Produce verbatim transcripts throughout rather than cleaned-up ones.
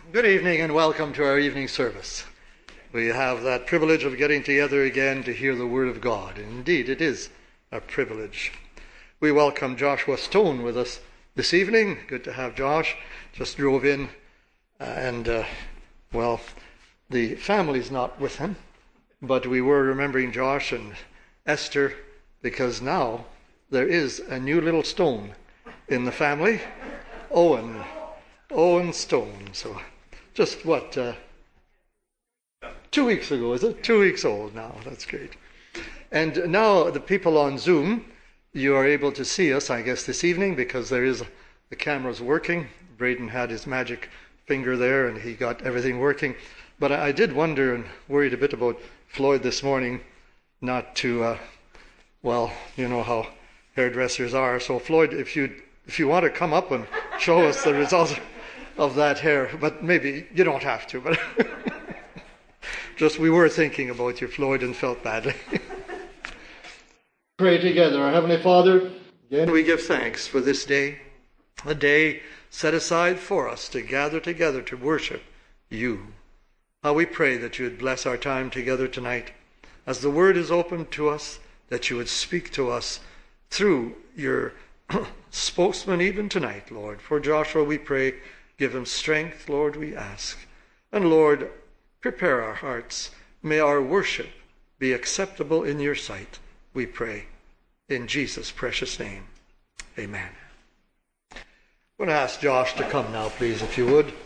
Good evening and welcome to our evening service. We have that privilege of getting together again to hear the Word of God. Indeed, it is a privilege. We welcome Joshua Stone with us this evening. Good to have Josh. Just drove in uh, and, uh, well, the family's not with him, but we were remembering Josh and Esther because now there is a new little Stone in the family, Owen, Owen Stone. So just what, uh, two weeks ago, is it? Two weeks old now. That's great. And now the people on Zoom, you are able to see us, I guess, this evening because there is the cameras working. Braden had his magic finger there and he got everything working. But I did wonder and worried a bit about Floyd this morning, not to, uh, well, you know how hairdressers are. So Floyd, if you if you want to come up and show us the result of that hair, but maybe you don't have to, but just we were thinking about you, Floyd, and felt badly. Pray together. Our Heavenly Father, again we give thanks for this day, a day set aside for us to gather together to worship you. How we pray that you would bless our time together tonight. As the word is opened to us, that you would speak to us through your spokesman even tonight, Lord. For Joshua we pray, give him strength, Lord, we ask. And Lord, prepare our hearts. May our worship be acceptable in your sight, we pray. In Jesus' precious name, amen. I'm going to ask Josh to come now, please, if you would.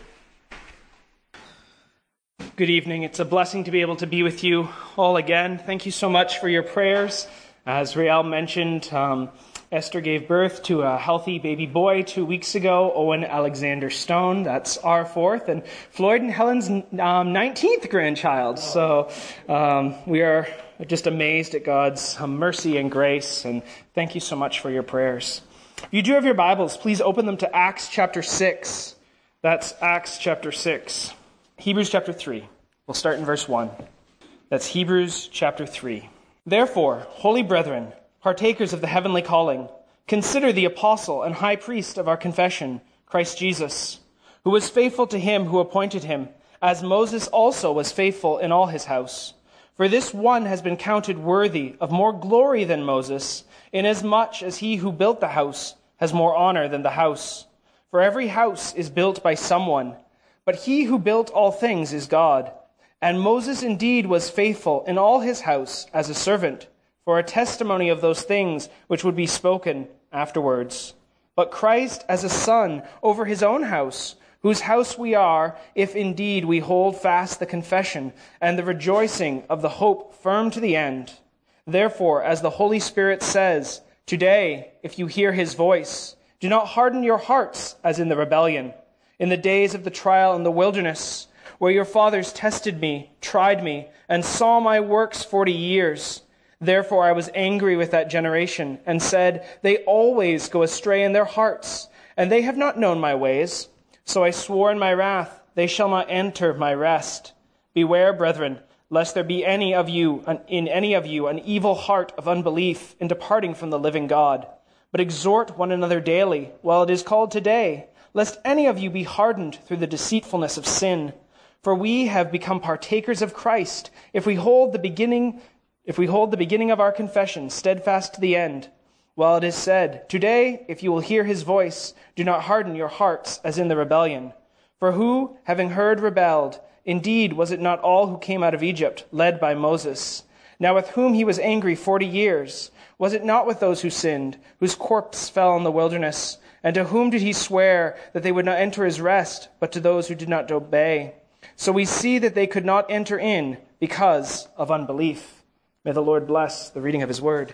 Good evening. It's a blessing to be able to be with you all again. Thank you so much for your prayers. As Rael mentioned, um, Esther gave birth to a healthy baby boy two weeks ago, Owen Alexander Stone. That's our fourth, and Floyd and Helen's um, nineteenth grandchild. So um, we are just amazed at God's um, mercy and grace, and thank you so much for your prayers. If you do have your Bibles, please open them to Acts chapter six. That's Acts chapter six. Hebrews chapter three. We'll start in verse one. That's Hebrews chapter three. Therefore, holy brethren, partakers of the heavenly calling, consider the apostle and high priest of our confession, Christ Jesus, who was faithful to him who appointed him, as Moses also was faithful in all his house. For this one has been counted worthy of more glory than Moses, inasmuch as he who built the house has more honor than the house. For every house is built by someone, but he who built all things is God. And Moses indeed was faithful in all his house as a servant, for a testimony of those things which would be spoken afterwards. But Christ as a son over his own house, whose house we are, if indeed we hold fast the confession and the rejoicing of the hope firm to the end. Therefore, as the Holy Spirit says, today, if you hear his voice, do not harden your hearts as in the rebellion, in the days of the trial in the wilderness, where your fathers tested me, tried me, and saw my works forty years. Therefore I was angry with that generation, and said, they always go astray in their hearts, and they have not known my ways. So I swore in my wrath, they shall not enter my rest. Beware, brethren, lest there be any of you, in any of you, an evil heart of unbelief in departing from the living God. But exhort one another daily, while it is called today, lest any of you be hardened through the deceitfulness of sin. For we have become partakers of Christ, if we hold the beginning, if we hold the beginning of our confession steadfast to the end. While it is said, today, if you will hear his voice, do not harden your hearts as in the rebellion. For who, having heard, rebelled? Indeed, was it not all who came out of Egypt, led by Moses? Now with whom he was angry forty years? Was it not with those who sinned, whose corpse fell in the wilderness? And to whom did he swear that they would not enter his rest, but to those who did not obey? So we see that they could not enter in because of unbelief. May the Lord bless the reading of his word.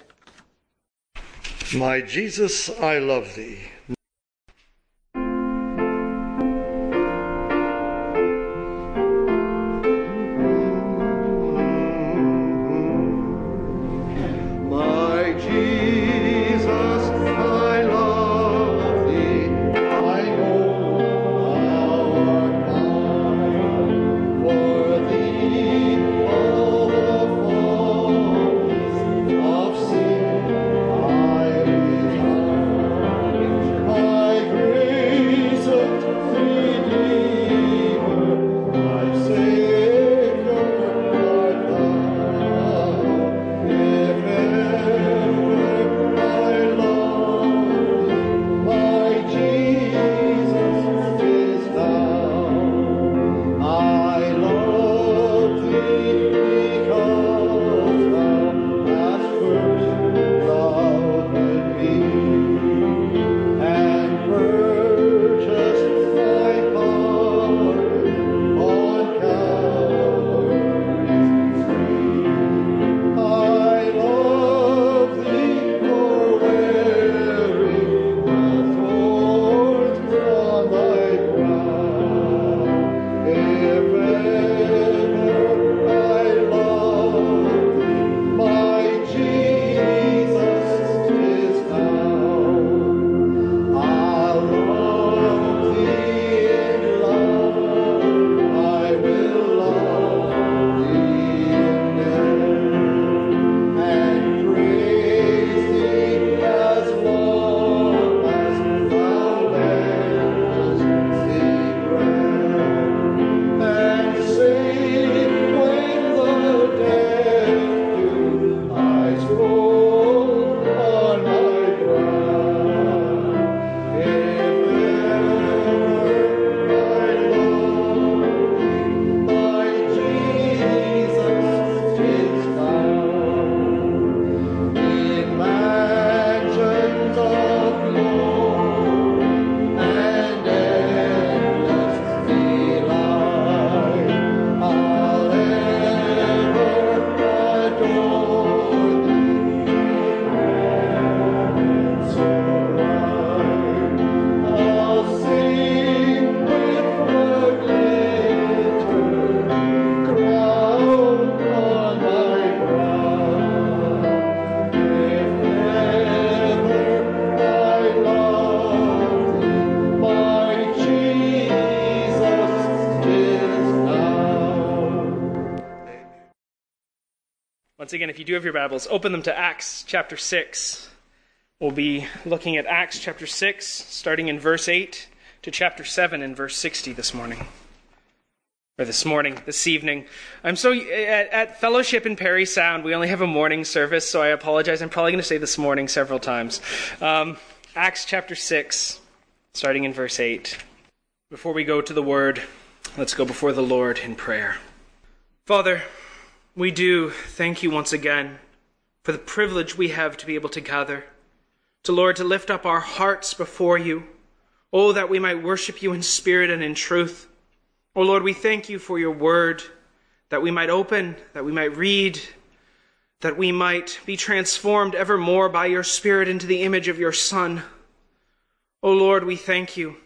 My Jesus, I love thee. Once again, if you do have your Bibles, open them to Acts chapter six. We'll be looking at Acts chapter six, starting in verse eight, to chapter seven in verse sixty this morning. Or this morning, this evening. I'm so, at, at Fellowship in Perry Sound, we only have a morning service, so I apologize. I'm probably going to say this morning several times. Um, Acts chapter six, starting in verse eight. Before we go to the Word, let's go before the Lord in prayer. Father, we do thank you once again for the privilege we have to be able to gather, to, Lord, to lift up our hearts before you, oh, that we might worship you in spirit and in truth. Oh, Lord, we thank you for your word, that we might open, that we might read, that we might be transformed ever more by your Spirit into the image of your Son. Oh, Lord, we thank you.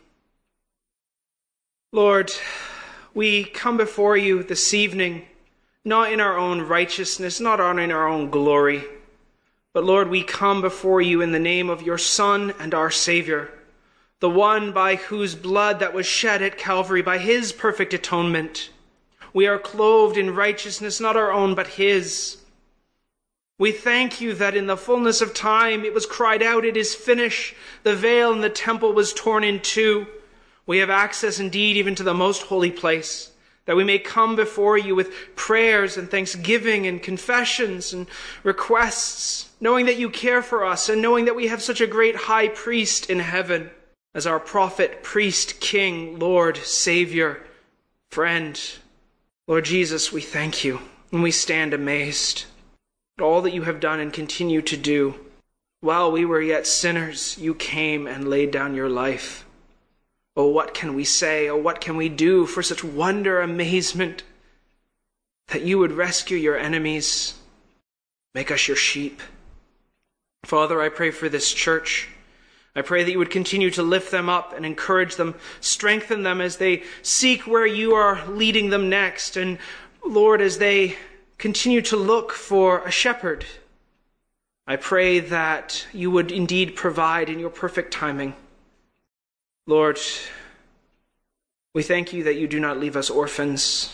Lord, we come before you this evening, not in our own righteousness, not in our own glory, but Lord, we come before you in the name of your Son and our Savior, the one by whose blood that was shed at Calvary, by his perfect atonement. We are clothed in righteousness, not our own, but his. We thank you that in the fullness of time it was cried out, "It is finished." The veil in the temple was torn in two. We have access indeed even to the most holy place, that we may come before you with prayers and thanksgiving and confessions and requests, knowing that you care for us and knowing that we have such a great high priest in heaven as our prophet, priest, king, Lord, Savior, friend. Lord Jesus, we thank you and we stand amazed at all that you have done and continue to do. While we were yet sinners, you came and laid down your life. Oh, what can we say? Oh, what can we do for such wonder, amazement, that you would rescue your enemies, make us your sheep. Father, I pray for this church. I pray that you would continue to lift them up and encourage them, strengthen them as they seek where you are leading them next. And Lord, as they continue to look for a shepherd, I pray that you would indeed provide in your perfect timing. Lord, we thank you that you do not leave us orphans.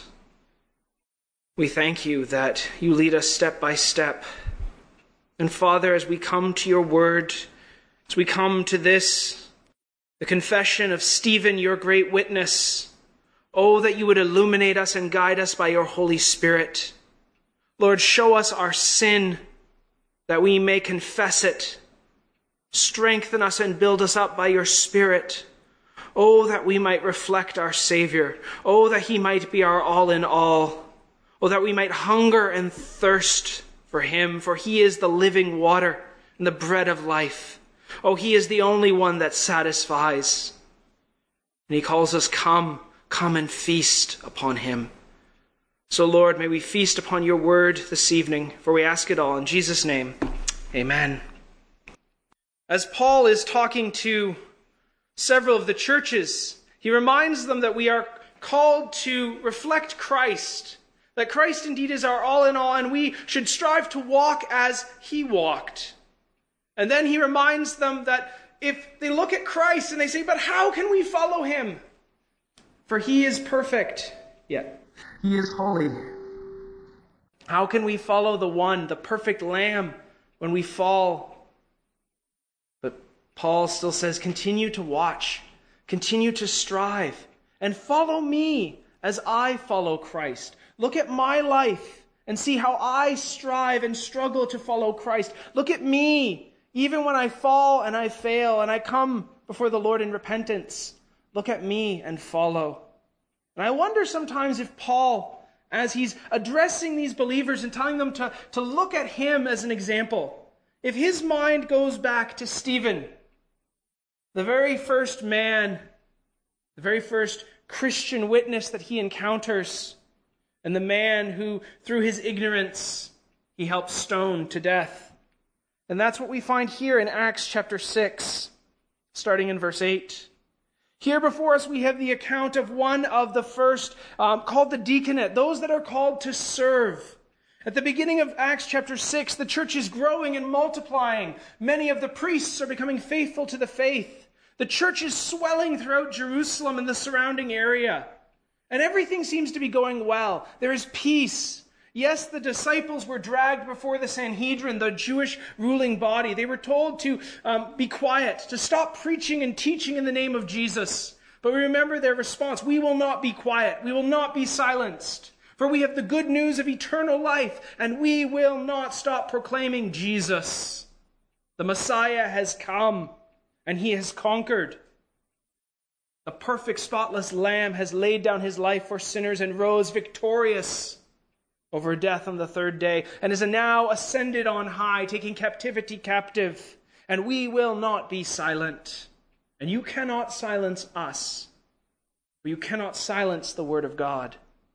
We thank you that you lead us step by step. And Father, as we come to your word, as we come to this, the confession of Stephen, your great witness, oh, that you would illuminate us and guide us by your Holy Spirit. Lord, show us our sin, that we may confess it. Strengthen us and build us up by your Spirit. Oh, that we might reflect our Savior. Oh, that he might be our all in all. Oh, that we might hunger and thirst for him, for he is the living water and the bread of life. Oh, he is the only one that satisfies. And he calls us, come, come and feast upon him. So, Lord, may we feast upon your word this evening, for we ask it all in Jesus' name. Amen. As Paul is talking to several of the churches, he reminds them that we are called to reflect Christ, that Christ indeed is our all in all, and we should strive to walk as he walked. And then he reminds them that if they look at Christ and they say, but how can we follow him? For he is perfect, yet he is holy. How can we follow the one, the perfect Lamb, when we fall? But Paul still says, continue to watch, continue to strive, and follow me as I follow Christ. Look at my life and see how I strive and struggle to follow Christ. Look at me, even when I fall and I fail and I come before the Lord in repentance. Look at me and follow. And I wonder sometimes if Paul, as he's addressing these believers and telling them to, to look at him as an example, if his mind goes back to Stephen, the very first man, the very first Christian witness that he encounters, and the man who, through his ignorance, he helped stone to death. And that's what we find here in Acts chapter six, starting in verse eight. Here before us we have the account of one of the first, um, called the deaconate, those that are called to serve. At the beginning of Acts chapter six, the church is growing and multiplying. Many of the priests are becoming faithful to the faith. The church is swelling throughout Jerusalem and the surrounding area. And everything seems to be going well. There is peace. Yes, the disciples were dragged before the Sanhedrin, the Jewish ruling body. They were told to um, be quiet, to stop preaching and teaching in the name of Jesus. But we remember their response. We will not be quiet. We will not be silenced. For we have the good news of eternal life, and we will not stop proclaiming Jesus. The Messiah has come, and he has conquered. The perfect, spotless Lamb has laid down his life for sinners and rose victorious over death on the third day, and is now ascended on high, taking captivity captive. And we will not be silent. And you cannot silence us, for you cannot silence the word of God.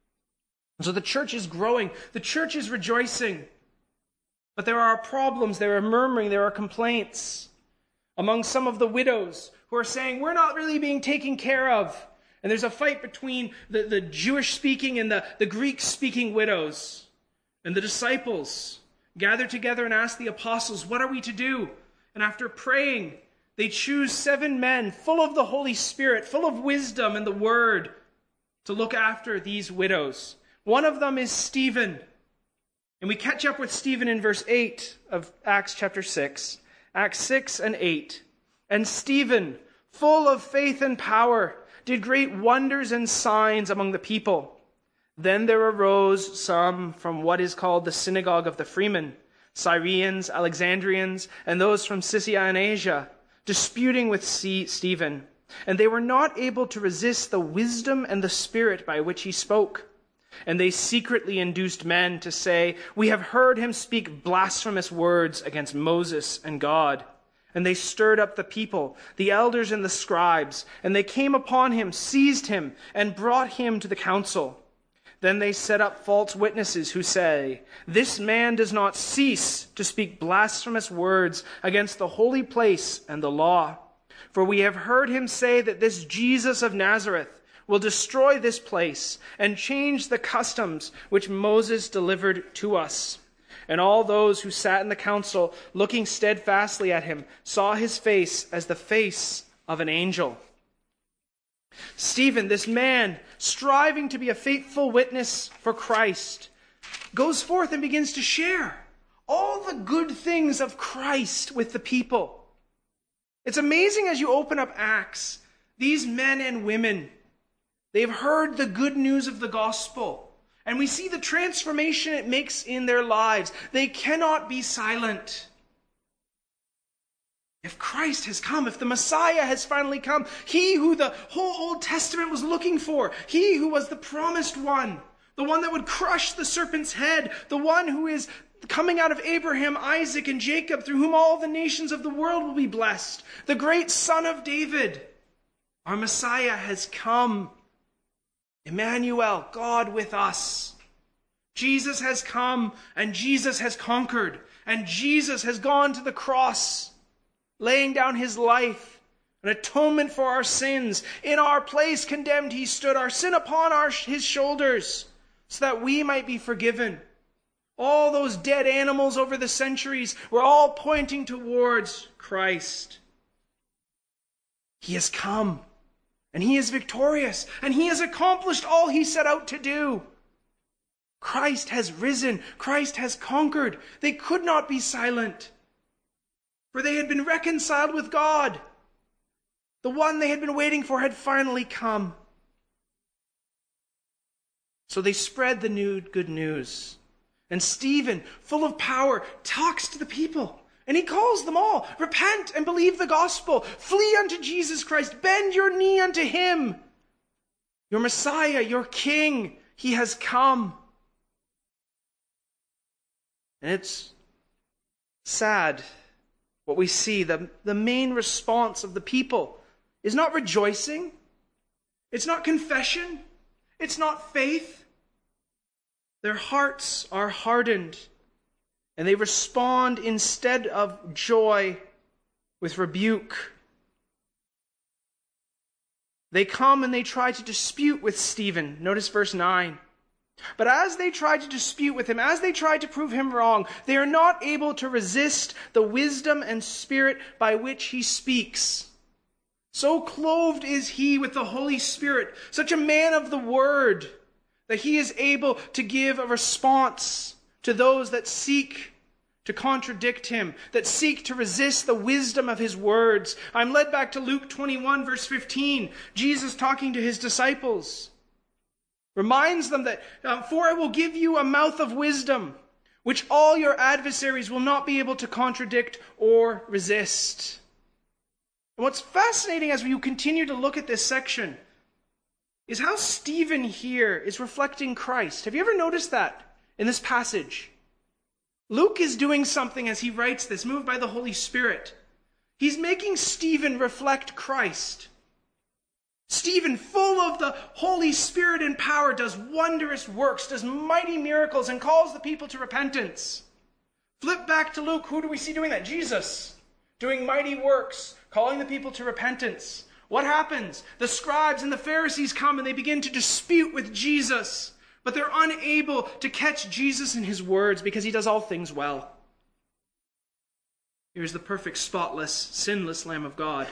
And so the church is growing. The church is rejoicing. But there are problems, there are murmuring, there are complaints among some of the widows who are saying, we're not really being taken care of. And there's a fight between the, the Jewish-speaking and the, the Greek-speaking widows. And the disciples gather together and ask the apostles, what are we to do? And after praying, they choose seven men full of the Holy Spirit, full of wisdom and the word, to look after these widows. One of them is Stephen. And we catch up with Stephen in verse eight of Acts chapter six. Acts six and eight. And Stephen, full of faith and power, did great wonders and signs among the people. Then there arose some from what is called the synagogue of the freemen, Syrians, Alexandrians, and those from Cilicia and Asia, disputing with Stephen. And they were not able to resist the wisdom and the spirit by which he spoke. And they secretly induced men to say, we have heard him speak blasphemous words against Moses and God. And they stirred up the people, the elders and the scribes, and they came upon him, seized him, and brought him to the council. Then they set up false witnesses who say, this man does not cease to speak blasphemous words against the holy place and the law. For we have heard him say that this Jesus of Nazareth will destroy this place and change the customs which Moses delivered to us. And all those who sat in the council, looking steadfastly at him, saw his face as the face of an angel. Stephen, this man, striving to be a faithful witness for Christ, goes forth and begins to share all the good things of Christ with the people. It's amazing as you open up Acts, these men and women, they've heard the good news of the gospel. And we see the transformation it makes in their lives. They cannot be silent. If Christ has come, if the Messiah has finally come, he who the whole Old Testament was looking for, he who was the promised one, the one that would crush the serpent's head, the one who is coming out of Abraham, Isaac, and Jacob, through whom all the nations of the world will be blessed, the great Son of David, our Messiah has come. Emmanuel, God with us. Jesus has come, and Jesus has conquered, and Jesus has gone to the cross, laying down his life an atonement for our sins. In our place condemned he stood, our sin upon our, his shoulders, so that we might be forgiven. All those dead animals over the centuries were all pointing towards Christ. He has come, and he is victorious, and he has accomplished all he set out to do. Christ has risen. Christ has conquered. They could not be silent, for they had been reconciled with God. The one they had been waiting for had finally come. So they spread the new good news. And Stephen, full of power, talks to the people. And he calls them all, repent and believe the gospel. Flee unto Jesus Christ. Bend your knee unto him. Your Messiah, your King, he has come. And it's sad what we see. The, the main response of the people is not rejoicing. It's not confession. It's not faith. Their hearts are hardened, and they respond instead of joy with rebuke. They come and they try to dispute with Stephen. Notice verse nine. But as they try to dispute with him, as they try to prove him wrong, they are not able to resist the wisdom and spirit by which he speaks. So clothed is he with the Holy Spirit, such a man of the word, that he is able to give a response to those that seek to contradict him, that seek to resist the wisdom of his words. I'm led back to Luke twenty-one, verse fifteen. Jesus talking to his disciples reminds them that, uh, for I will give you a mouth of wisdom, which all your adversaries will not be able to contradict or resist. And what's fascinating as we continue to look at this section is how Stephen here is reflecting Christ. Have you ever noticed that in this passage? Luke is doing something as he writes this, moved by the Holy Spirit. He's making Stephen reflect Christ. Stephen, full of the Holy Spirit and power, does wondrous works, does mighty miracles, and calls the people to repentance. Flip back to Luke. Who do we see doing that? Jesus, doing mighty works, calling the people to repentance. What happens? The scribes and the Pharisees come and they begin to dispute with Jesus, but they're unable to catch Jesus in his words because he does all things well. Here's the perfect, spotless, sinless Lamb of God.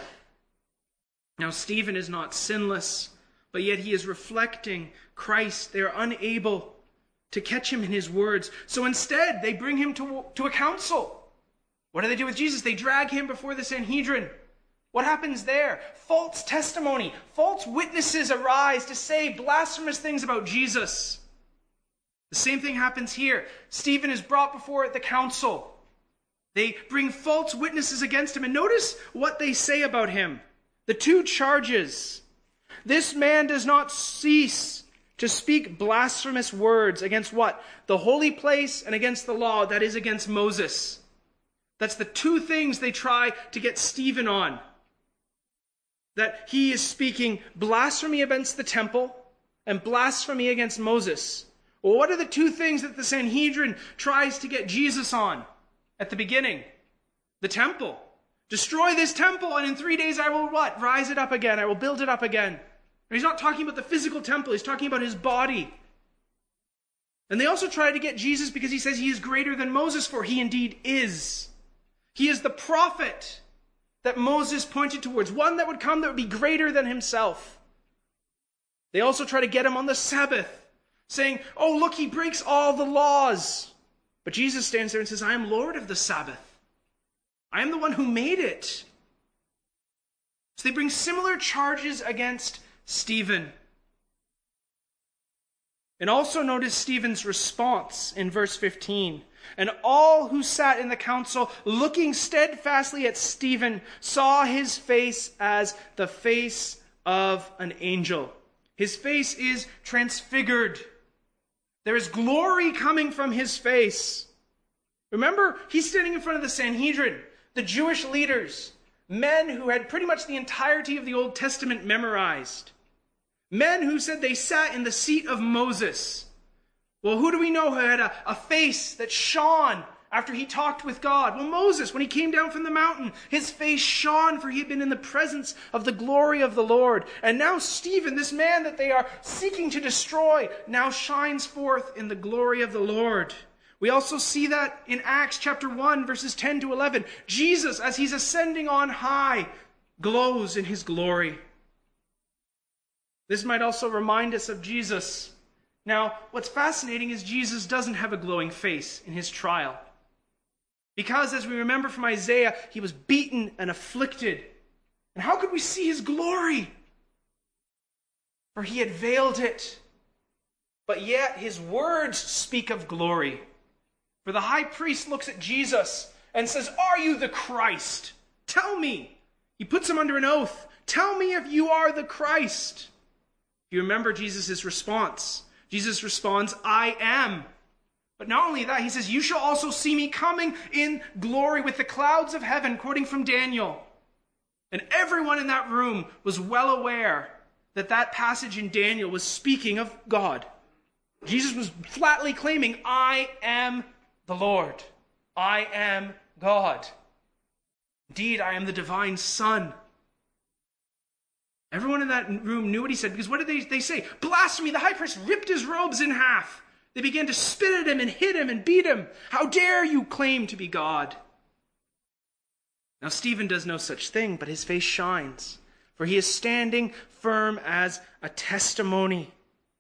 Now, Stephen is not sinless, but yet he is reflecting Christ. They are unable to catch him in his words. So instead, they bring him to, to a council. What do they do with Jesus? They drag him before the Sanhedrin. What happens there? False testimony. False witnesses arise to say blasphemous things about Jesus. The same thing happens here. Stephen is brought before the council. They bring false witnesses against him. And notice what they say about him. The two charges. This man does not cease to speak blasphemous words against what? The holy place and against the law, that is against Moses. That's the two things they try to get Stephen on. That he is speaking blasphemy against the temple and blasphemy against Moses. Well, what are the two things that the Sanhedrin tries to get Jesus on at the beginning? The temple. Destroy this temple, and in three days I will what? Rise it up again. I will build it up again. And he's not talking about the physical temple. He's talking about his body. And they also try to get Jesus because he says he is greater than Moses, for he indeed is. He is the prophet that Moses pointed towards, one that would come that would be greater than himself. They also try to get him on the Sabbath, saying, oh, look, he breaks all the laws. But Jesus stands there and says, I am Lord of the Sabbath. I am the one who made it. So they bring similar charges against Stephen. And also notice Stephen's response in verse fifteen. And all who sat in the council, looking steadfastly at Stephen, saw his face as the face of an angel. His face is transfigured. There is glory coming from his face. Remember, he's standing in front of the Sanhedrin, the Jewish leaders, men who had pretty much the entirety of the Old Testament memorized. Men who said they sat in the seat of Moses. Well, who do we know who had a, a face that shone after he talked with God? Well, Moses, when he came down from the mountain, his face shone, for he had been in the presence of the glory of the Lord. And now Stephen, this man that they are seeking to destroy, now shines forth in the glory of the Lord. We also see that in Acts chapter one, verses ten to eleven. Jesus, as he's ascending on high, glows in his glory. This might also remind us of Jesus. Now, what's fascinating is Jesus doesn't have a glowing face in his trial. Because, as we remember from Isaiah, he was beaten and afflicted. And how could we see his glory? For he had veiled it. But yet his words speak of glory. For the high priest looks at Jesus and says, "Are you the Christ? Tell me." He puts him under an oath. "Tell me if you are the Christ." If you remember Jesus' response, Jesus responds, "I am." But not only that, he says, "You shall also see me coming in glory with the clouds of heaven," quoting from Daniel. And everyone in that room was well aware that that passage in Daniel was speaking of God. Jesus was flatly claiming, "I am the Lord. I am God. Indeed, I am the divine Son." Everyone in that room knew what he said, because what did they, they say? "Blasphemy!" The high priest ripped his robes in half. They began to spit at him and hit him and beat him. "How dare you claim to be God?" Now Stephen does no such thing, but his face shines, for he is standing firm as a testimony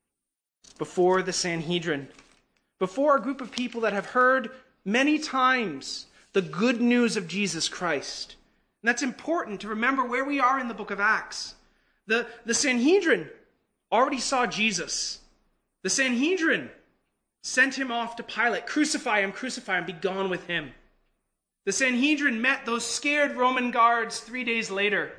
before the Sanhedrin, before a group of people that have heard many times the good news of Jesus Christ. And that's important to remember where we are in the book of Acts. The, the Sanhedrin already saw Jesus. The Sanhedrin sent him off to Pilate. "Crucify him, crucify him, be gone with him." The Sanhedrin met those scared Roman guards three days later,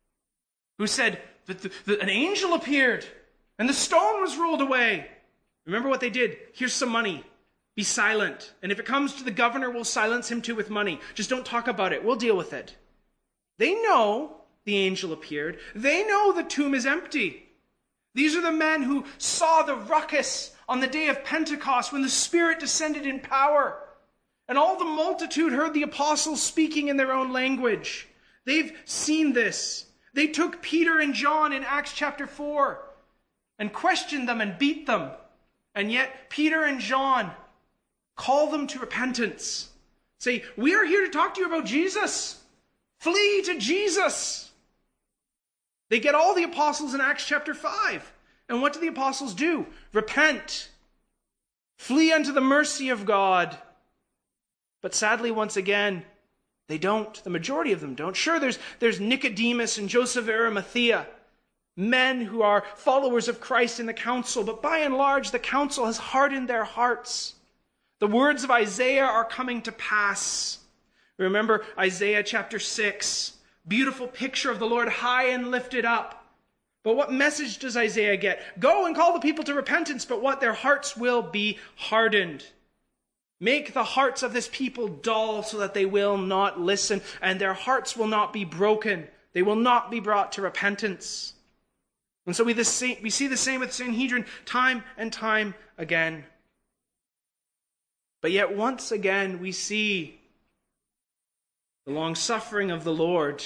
who said that the, the, an angel appeared and the stone was rolled away. Remember what they did? "Here's some money. Be silent. And if it comes to the governor, we'll silence him too with money. Just don't talk about it. We'll deal with it." They know the angel appeared. They know the tomb is empty. These are the men who saw the ruckus on the day of Pentecost when the Spirit descended in power. And all the multitude heard the apostles speaking in their own language. They've seen this. They took Peter and John in Acts chapter four and questioned them and beat them. And yet Peter and John call them to repentance. Say, "We are here to talk to you about Jesus. Flee to Jesus." They get all the apostles in Acts chapter five. And what do the apostles do? Repent. Flee unto the mercy of God. But sadly, once again, they don't. The majority of them don't. Sure, there's, there's Nicodemus and Joseph of Arimathea, men who are followers of Christ in the council. But by and large, the council has hardened their hearts. The words of Isaiah are coming to pass. Remember Isaiah chapter six. Beautiful picture of the Lord high and lifted up. But what message does Isaiah get? "Go and call the people to repentance," but what? Their hearts will be hardened. "Make the hearts of this people dull so that they will not listen, and their hearts will not be broken. They will not be brought to repentance." And so we, the same, we see the same with Sanhedrin time and time again. But yet once again we see the long-suffering of the Lord,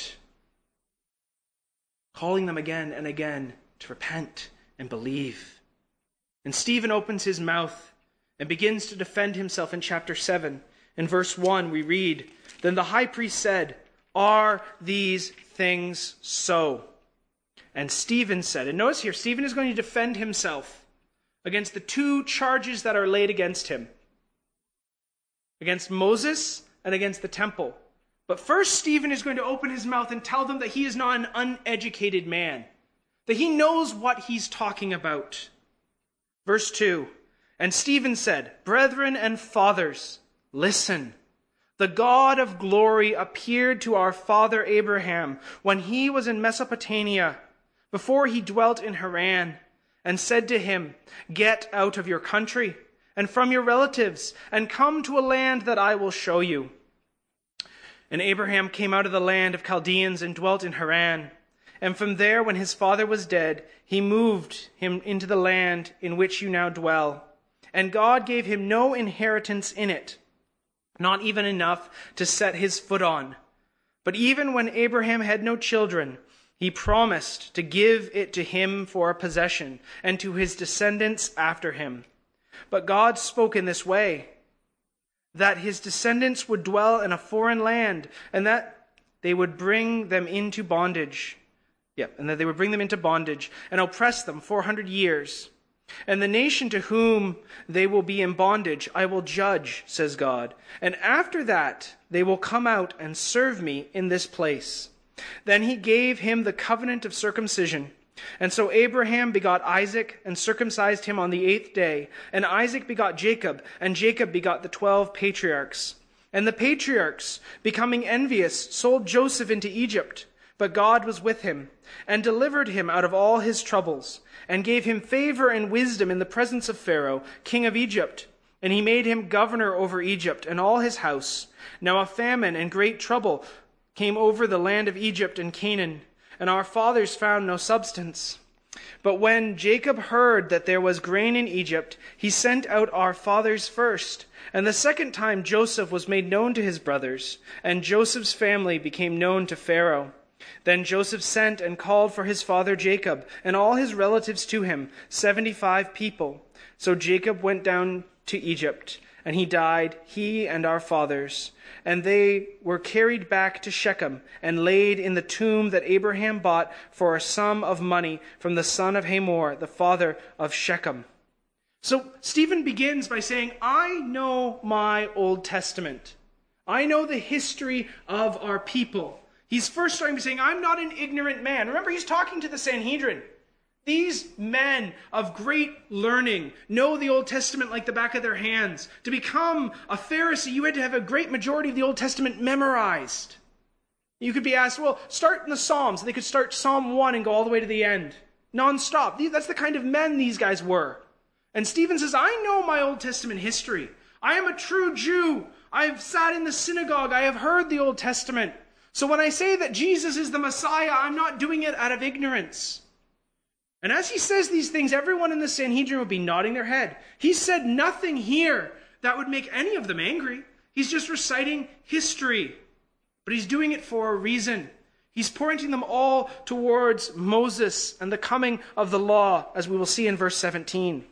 calling them again and again to repent and believe. And Stephen opens his mouth and begins to defend himself in chapter seven. In verse one we read, "Then the high priest said, 'Are these things so?' And Stephen said," and notice here, Stephen is going to defend himself against the two charges that are laid against him. Against Moses and against the temple. But first, Stephen is going to open his mouth and tell them that he is not an uneducated man, that he knows what he's talking about. Verse two, "And Stephen said, 'Brethren and fathers, listen. The God of glory appeared to our father Abraham when he was in Mesopotamia, before he dwelt in Haran, and said to him, Get out of your country and from your relatives, and come to a land that I will show you.' And Abraham came out of the land of Chaldeans and dwelt in Haran. And from there, when his father was dead, he moved him into the land in which you now dwell. And God gave him no inheritance in it. not even enough to set his foot on. But even when Abraham had no children, he promised to give it to him for a possession, and to his descendants after him. But God spoke in this way, that his descendants would dwell in a foreign land, and that they would bring them into bondage. Yep, and that they would bring them into bondage, and oppress them four hundred years. And the nation to whom they will be in bondage I will judge, says God. And after that they will come out and serve me in this place. Then he gave him the covenant of circumcision. And so Abraham begot Isaac and circumcised him on the eighth day. And Isaac begot Jacob, and Jacob begot the twelve patriarchs. And the patriarchs, becoming envious, sold Joseph into Egypt. But God was with him, and delivered him out of all his troubles, and gave him favor and wisdom in the presence of Pharaoh, king of Egypt. And he made him governor over Egypt and all his house. Now a famine and great trouble came over the land of Egypt and Canaan, and our fathers found no substance. But when Jacob heard that there was grain in Egypt, he sent out our fathers first. And the second time Joseph was made known to his brothers, and Joseph's family became known to Pharaoh. Then Joseph sent and called for his father Jacob and all his relatives to him, seventy-five people. So Jacob went down to Egypt, and he died, he and our fathers. And they were carried back to Shechem and laid in the tomb that Abraham bought for a sum of money from the son of Hamor, the father of Shechem. So Stephen begins by saying, I know my Old Testament. I know the history of our people. He's first starting by saying, I'm not an ignorant man. Remember, he's talking to the Sanhedrin. These men of great learning know the Old Testament like the back of their hands. To become a Pharisee, you had to have a great majority of the Old Testament memorized. You could be asked, well, start in the Psalms. They could start Psalm one and go all the way to the end. Non-stop. That's the kind of men these guys were. And Stephen says, I know my Old Testament history. I am a true Jew. I have sat in the synagogue. I have heard the Old Testament. So when I say that Jesus is the Messiah, I'm not doing it out of ignorance. And as he says these things, everyone in the Sanhedrin would be nodding their head. He said nothing here that would make any of them angry. He's just reciting history. But he's doing it for a reason. He's pointing them all towards Moses and the coming of the law, as we will see in verse seventeen.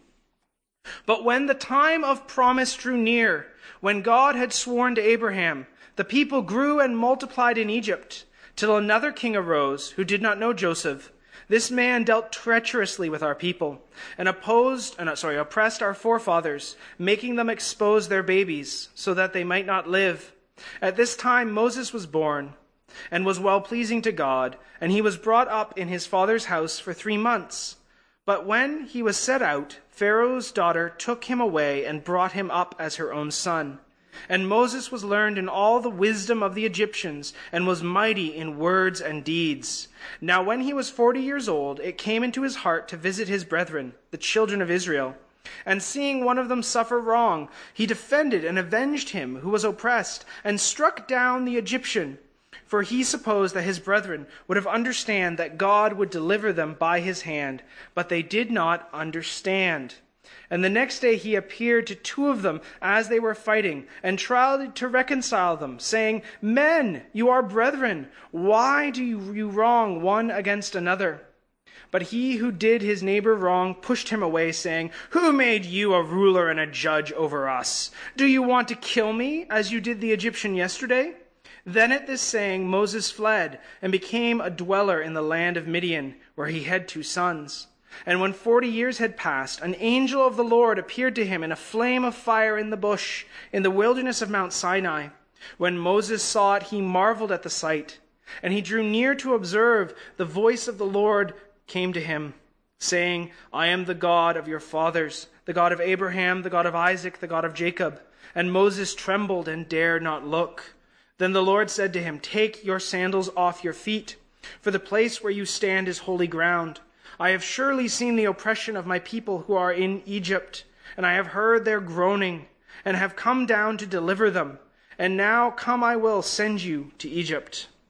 But when the time of promise drew near, when God had sworn to Abraham, the people grew and multiplied in Egypt, till another king arose who did not know Joseph. This man dealt treacherously with our people, and opposed, uh, sorry, oppressed our forefathers, making them expose their babies, so that they might not live. At this time Moses was born, and was well-pleasing to God, and he was brought up in his father's house for three months. But when he was set out, Pharaoh's daughter took him away and brought him up as her own son. And Moses was learned in all the wisdom of the Egyptians, and was mighty in words and deeds. Now when he was forty years old, it came into his heart to visit his brethren, the children of Israel. And seeing one of them suffer wrong, he defended and avenged him who was oppressed, and struck down the Egyptian. For he supposed that his brethren would have understand that God would deliver them by his hand, but they did not understand. And the next day he appeared to two of them as they were fighting, and tried to reconcile them, saying, Men, you are brethren. Why do you wrong one against another? But he who did his neighbor wrong pushed him away, saying, Who made you a ruler and a judge over us? Do you want to kill me, as you did the Egyptian yesterday? Then at this saying Moses fled, and became a dweller in the land of Midian, where he had two sons. And when forty years had passed, an angel of the Lord appeared to him in a flame of fire in the bush, in the wilderness of Mount Sinai. When Moses saw it, he marveled at the sight. And he drew near to observe. The voice of the Lord came to him, saying, I am the God of your fathers, the God of Abraham, the God of Isaac, the God of Jacob. And Moses trembled and dared not look. Then the Lord said to him, Take your sandals off your feet, for the place where you stand is holy ground. I have surely seen the oppression of my people who are in Egypt, and I have heard their groaning, and have come down to deliver them. And now come, I will send you to Egypt.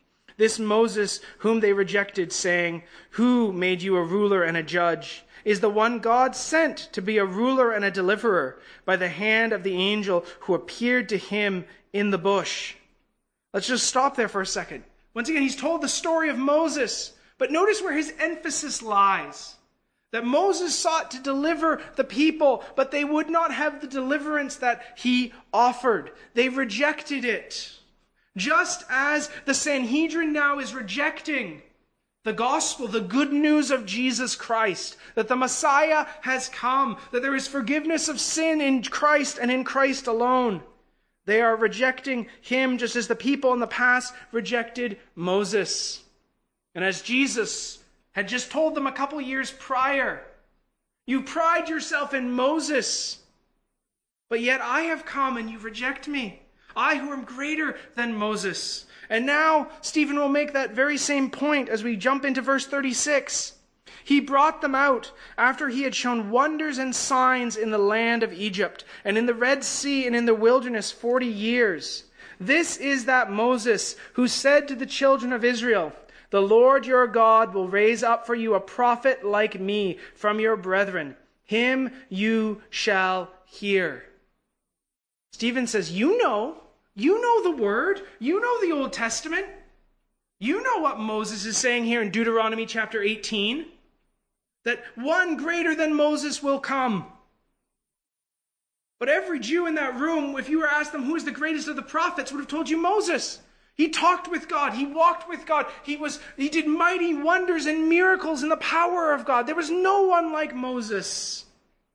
This Moses whom they rejected, saying, who made you a ruler and a judge, is the one God sent to be a ruler and a deliverer by the hand of the angel who appeared to him in the bush. Let's just stop there for a second. Once again, he's told the story of Moses, but notice where his emphasis lies. That Moses sought to deliver the people, but they would not have the deliverance that he offered. They rejected it. Just as the Sanhedrin now is rejecting the gospel, the good news of Jesus Christ, that the Messiah has come, that there is forgiveness of sin in Christ and in Christ alone. They are rejecting him just as the people in the past rejected Moses. And as Jesus had just told them a couple years prior, you pride yourself in Moses, but yet I have come and you reject me. I who am greater than Moses. And now Stephen will make that very same point as we jump into verse thirty-six. He brought them out after he had shown wonders and signs in the land of Egypt and in the Red Sea and in the wilderness forty years. This is that Moses who said to the children of Israel, the Lord your God will raise up for you a prophet like me from your brethren. Him you shall hear. Stephen says, you know, you know the word, you know the Old Testament. You know what Moses is saying here in Deuteronomy chapter eighteen. That one greater than Moses will come. But every Jew in that room, if you were asked them who is the greatest of the prophets, would have told you Moses. He talked with God. He walked with God. He was, he did mighty wonders and miracles in the power of God. There was no one like Moses.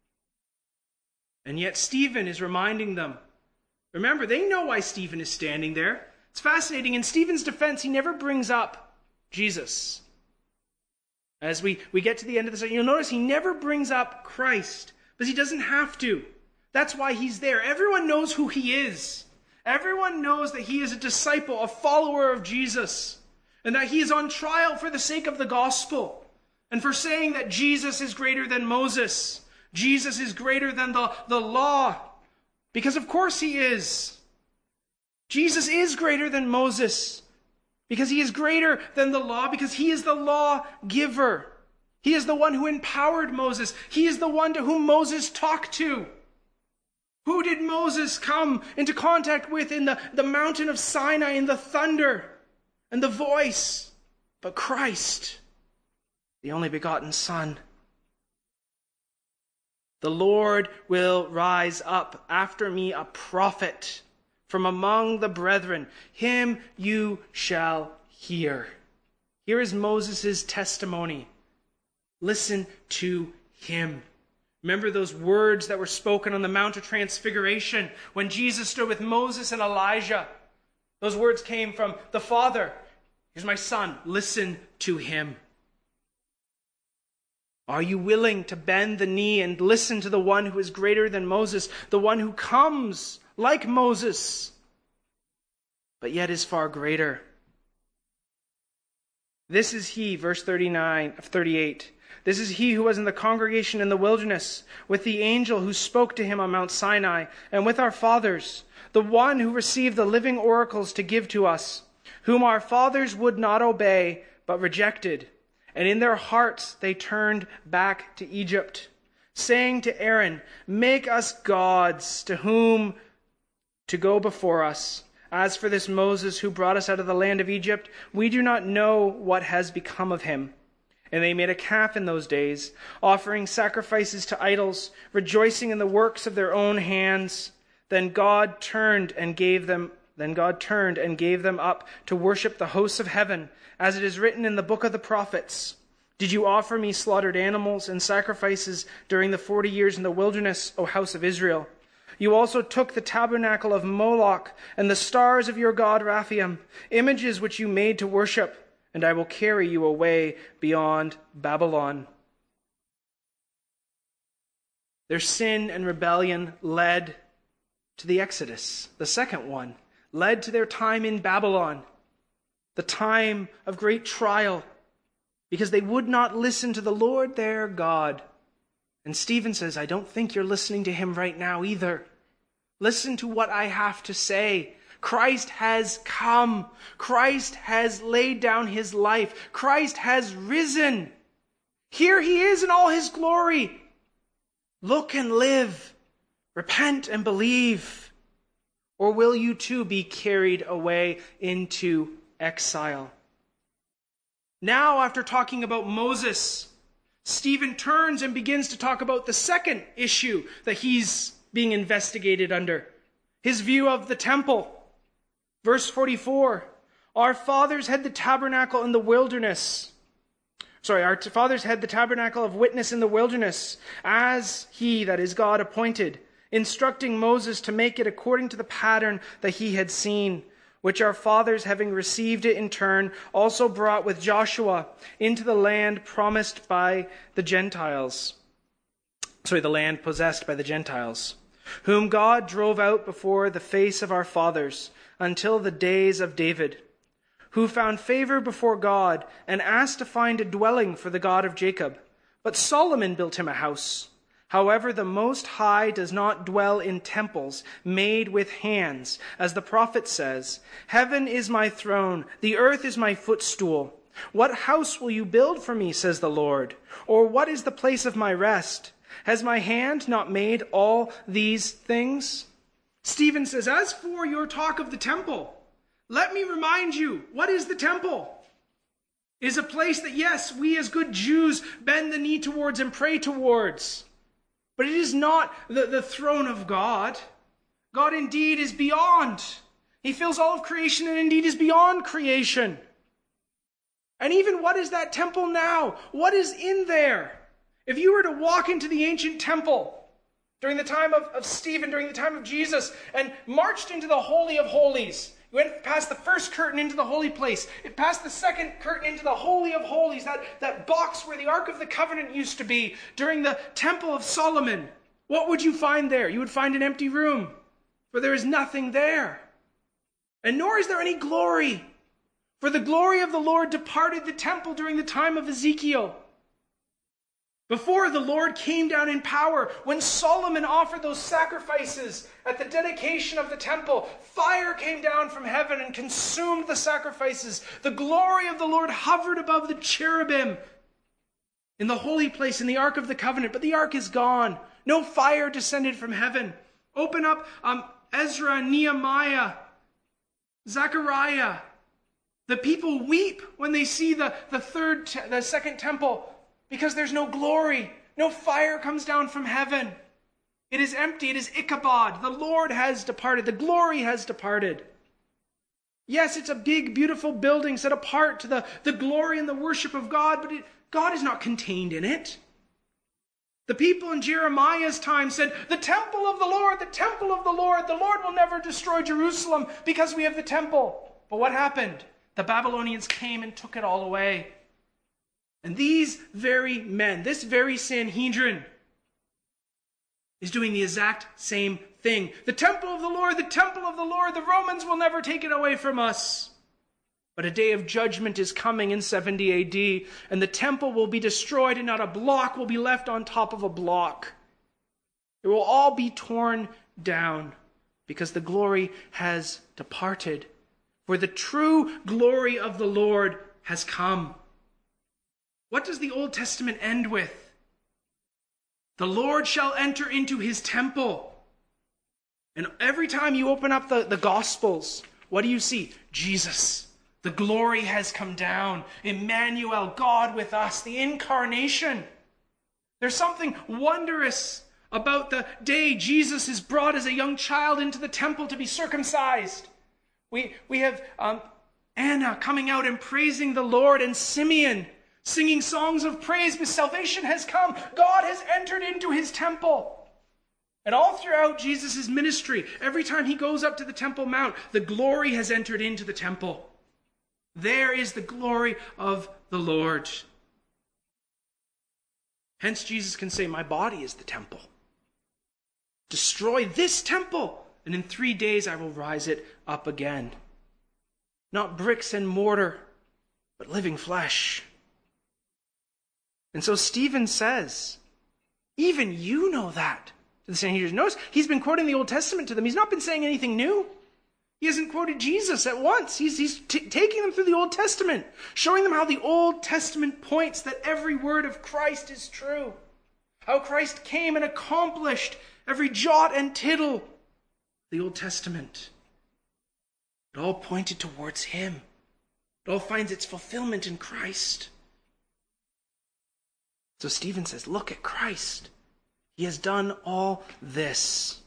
And yet Stephen is reminding them. Remember, they know why Stephen is standing there. It's fascinating. In Stephen's defense, he never brings up Jesus. As we, we get to the end of this, you'll notice he never brings up Christ, because he doesn't have to. That's why he's there. Everyone knows who he is. Everyone knows that he is a disciple, a follower of Jesus, and that he is on trial for the sake of the gospel, and for saying that Jesus is greater than Moses. Jesus is greater than the, the law, because of course he is. Jesus is greater than Moses, because he is greater than the law, because he is the law giver. He is the one who empowered Moses. He is the one to whom Moses talked to. Who did Moses come into contact with in the, the mountain of Sinai, in the thunder and the voice? But Christ, the only begotten Son. The Lord will rise up after me a prophet from among the brethren. Him you shall hear. Here is Moses' testimony. Listen to him. Remember those words that were spoken on the Mount of Transfiguration when Jesus stood with Moses and Elijah. Those words came from the Father. Here's my Son. Listen to him. Are you willing to bend the knee and listen to the one who is greater than Moses, the one who comes like Moses, but yet is far greater? This is he, verse thirty-nine of thirty-eight. This is he who was in the congregation in the wilderness, with the angel who spoke to him on Mount Sinai, and with our fathers, the one who received the living oracles to give to us, whom our fathers would not obey, but rejected. And in their hearts they turned back to Egypt, saying to Aaron, make us gods to whom to go before us. As for this Moses who brought us out of the land of Egypt, we do not know what has become of him. And they made a calf in those days, offering sacrifices to idols, rejoicing in the works of their own hands. Then God turned and gave them Then God turned and gave them up to worship the hosts of heaven, as it is written in the book of the prophets. Did you offer me slaughtered animals and sacrifices during the forty years in the wilderness, O house of Israel? You also took the tabernacle of Moloch and the stars of your god Raphaim, images which you made to worship, and I will carry you away beyond Babylon. Their sin and rebellion led to the Exodus, the second one, led to their time in Babylon, the time of great trial, because they would not listen to the Lord their God. And Stephen says, I don't think you're listening to him right now either. Listen to what I have to say. Christ has come. Christ has laid down his life. Christ has risen. Here he is in all his glory. Look and live. Repent and believe. Or will you too be carried away into exile? Now, after talking about Moses, Stephen turns and begins to talk about the second issue that he's being investigated under. His view of the temple. Verse forty-four, our fathers had the tabernacle in the wilderness. Sorry, our t- fathers had the tabernacle of witness in the wilderness, as he, that is God, appointed, instructing Moses to make it according to the pattern that he had seen, which our fathers, having received it in turn, also brought with Joshua into the land promised by the Gentiles. Sorry, the land possessed by the Gentiles, whom God drove out before the face of our fathers until the days of David, who found favor before God and asked to find a dwelling for the God of Jacob. But Solomon built him a house. However, the Most High does not dwell in temples made with hands, as the prophet says, heaven is my throne, the earth is my footstool. What house will you build for me, says the Lord? Or what is the place of my rest? Has my hand not made all these things? Stephen says, as for your talk of the temple, let me remind you, what is the temple? It is a place that, yes, we as good Jews bend the knee towards and pray towards. But it is not the, the throne of God. God indeed is beyond. He fills all of creation and indeed is beyond creation. And even what is that temple now? What is in there? If you were to walk into the ancient temple during the time of, of Stephen, during the time of Jesus, and marched into the Holy of Holies, you went past the first curtain into the holy place, it passed the second curtain into the Holy of Holies, that, that box where the Ark of the Covenant used to be during the Temple of Solomon. What would you find there? You would find an empty room, for there is nothing there. And nor is there any glory, for the glory of the Lord departed the temple during the time of Ezekiel. Before the Lord came down in power, when Solomon offered those sacrifices at the dedication of the temple, fire came down from heaven and consumed the sacrifices. The glory of the Lord hovered above the cherubim in the holy place, in the Ark of the Covenant. But the Ark is gone. No fire descended from heaven. Open up um, Ezra, Nehemiah, Zechariah. The people weep when they see the, the third, te- the second temple, because there's no glory. No fire comes down from heaven. It is empty. It is Ichabod. The Lord has departed. The glory has departed. Yes, it's a big, beautiful building set apart to the, the glory and the worship of God, but it, God is not contained in it. The people in Jeremiah's time said, the temple of the Lord, the temple of the Lord, the Lord will never destroy Jerusalem because we have the temple. But what happened? The Babylonians came and took it all away. And these very men, this very Sanhedrin, is doing the exact same thing. The temple of the Lord, the temple of the Lord, the Romans will never take it away from us. But a day of judgment is coming in seventy A D, and the temple will be destroyed, and not a block will be left on top of a block. It will all be torn down, because the glory has departed. For the true glory of the Lord has come. What does the Old Testament end with? The Lord shall enter into his temple. And every time you open up the, the Gospels, what do you see? Jesus. The glory has come down. Emmanuel, God with us, the incarnation. There's something wondrous about the day Jesus is brought as a young child into the temple to be circumcised. We, we have um, Anna coming out and praising the Lord, and Simeon singing songs of praise because salvation has come. God has entered into his temple. And all throughout Jesus' ministry, every time he goes up to the Temple Mount, the glory has entered into the temple. There is the glory of the Lord. Hence Jesus can say, my body is the temple. Destroy this temple, and in three days I will rise it up again. Not bricks and mortar, but living flesh. And so Stephen says, even you know that, to the Sanhedrin. Notice he's been quoting the Old Testament to them. He's not been saying anything new. He hasn't quoted Jesus at once. He's, he's t- taking them through the Old Testament, showing them how the Old Testament points that every word of Christ is true. How Christ came and accomplished every jot and tittle of the Old Testament. It all pointed towards him. It all finds its fulfillment in Christ. So Stephen says, look at Christ. He has done all this.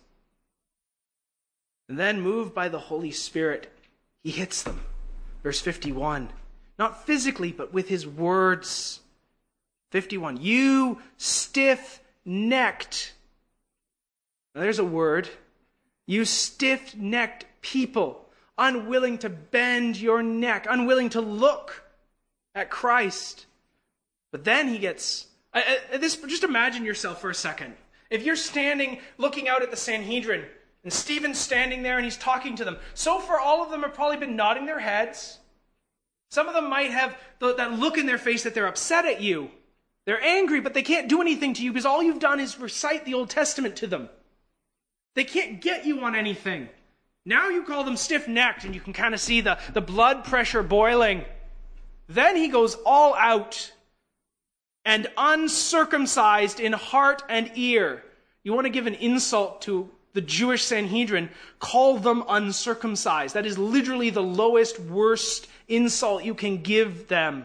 And then, moved by the Holy Spirit, he hits them. Verse fifty-one. Not physically, but with his words. fifty-one. You stiff-necked. Now there's a word. You stiff-necked people, unwilling to bend your neck, unwilling to look at Christ. But then he gets... I, I, this, just imagine yourself for a second. If you're standing, looking out at the Sanhedrin, and Stephen's standing there and he's talking to them. So far, all of them have probably been nodding their heads. Some of them might have the, that look in their face that they're upset at you. They're angry, but they can't do anything to you because all you've done is recite the Old Testament to them. They can't get you on anything. Now you call them stiff-necked and you can kind of see the, the blood pressure boiling. Then he goes all out and uncircumcised in heart and ear. You want to give an insult to the Jewish Sanhedrin, call them uncircumcised. That is literally the lowest, worst insult you can give them.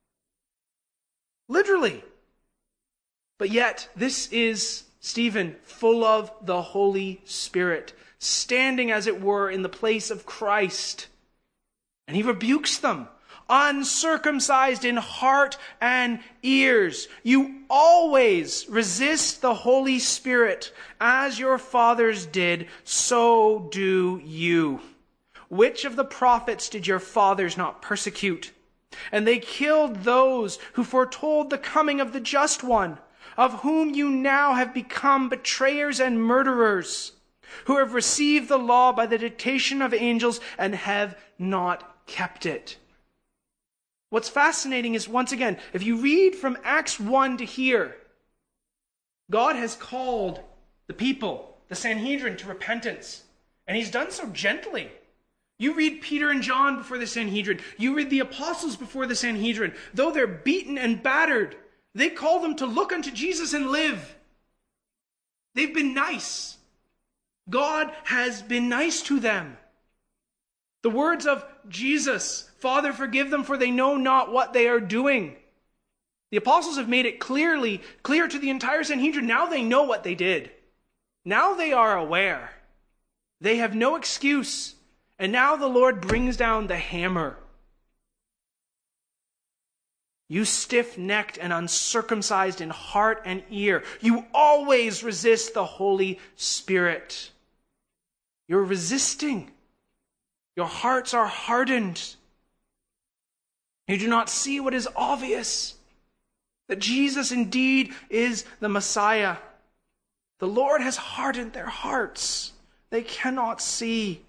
Literally. But yet, this is Stephen, full of the Holy Spirit, standing, as it were, in the place of Christ. And he rebukes them. Uncircumcised in heart and ears. You always resist the Holy Spirit, as your fathers did, so do you. Which of the prophets did your fathers not persecute? And they killed those who foretold the coming of the Just One, of whom you now have become betrayers and murderers, who have received the law by the dictation of angels and have not kept it. What's fascinating is, once again, if you read from Acts one to here, God has called the people, the Sanhedrin, to repentance. And he's done so gently. You read Peter and John before the Sanhedrin. You read the apostles before the Sanhedrin. Though they're beaten and battered, they call them to look unto Jesus and live. They've been nice. God has been nice to them. The words of Jesus, Father, forgive them, for they know not what they are doing. The apostles have made it clearly, clear to the entire Sanhedrin. Now they know what they did. Now they are aware. They have no excuse. And now the Lord brings down the hammer. You stiff-necked and uncircumcised in heart and ear, you always resist the Holy Spirit. You're resisting. Your hearts are hardened. You do not see what is obvious, that Jesus indeed is the Messiah. The Lord has hardened their hearts. They cannot see.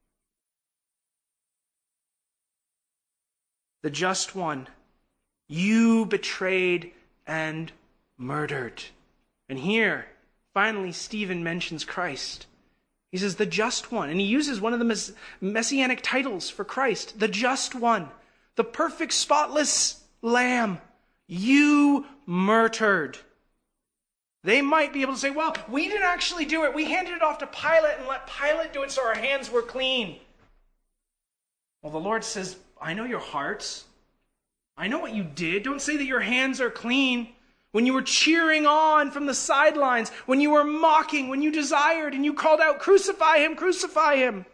The Just One, you betrayed and murdered. And here, finally, Stephen mentions Christ. He says, the Just One. And he uses one of the mess- messianic titles for Christ. The Just One. The perfect, spotless Lamb. You murdered. They might be able to say, well, we didn't actually do it. We handed it off to Pilate and let Pilate do it so our hands were clean. Well, the Lord says, I know your hearts. I know what you did. Don't say that your hands are clean. When you were cheering on from the sidelines, when you were mocking, when you desired and you called out, crucify him, crucify him.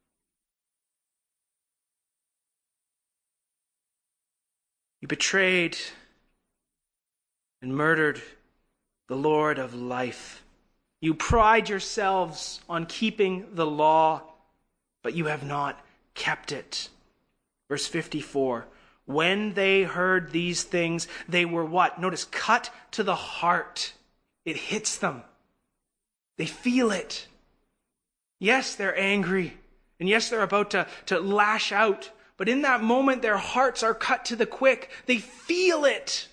You betrayed and murdered the Lord of life. You pride yourselves on keeping the law, but you have not kept it. Verse fifty-four. When they heard these things, they were what? Notice, cut to the heart. It hits them. They feel it. Yes, they're angry. And yes, they're about to, to lash out. But in that moment, their hearts are cut to the quick. They feel it.